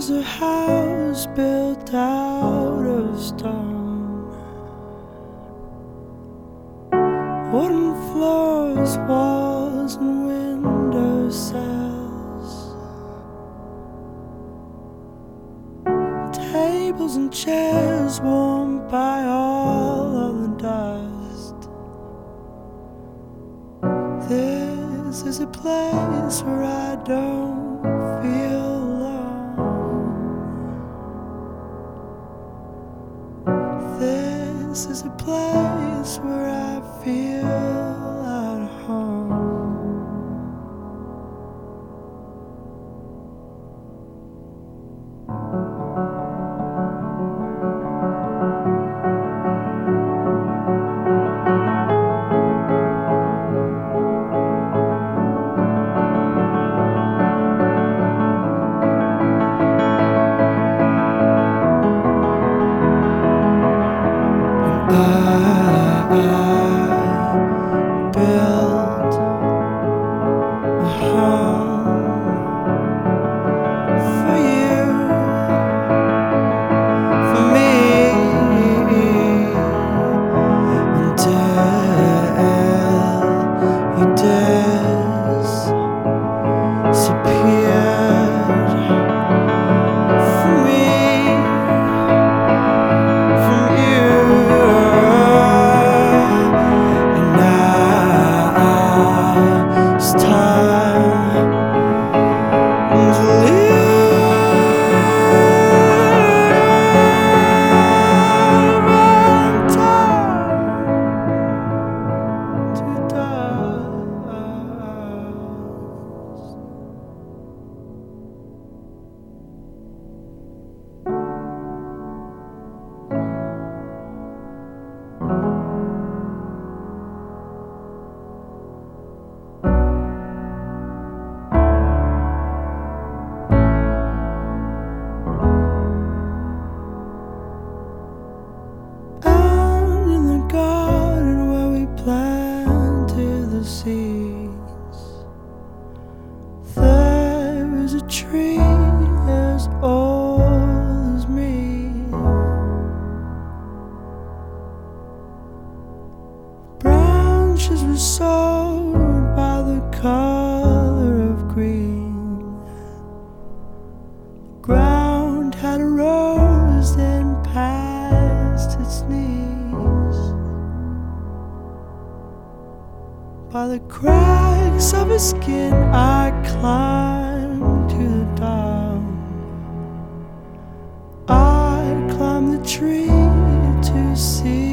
was a house built out of stone, wooden floors, walls and window sills, tables and chairs warmed by all of the dust. This is a place where I don't feel alone. This is a place where I feel at home. I built a home for you, for me, until you disappeared from me, from you. It's time to live and time to dust. Out in the garden where we planted the seeds, there is a tree as old as me. Branches were sewed by the color of green. The ground had rose and past its knees. By the cracks of his skin I climbed to the top. I climbed the tree to see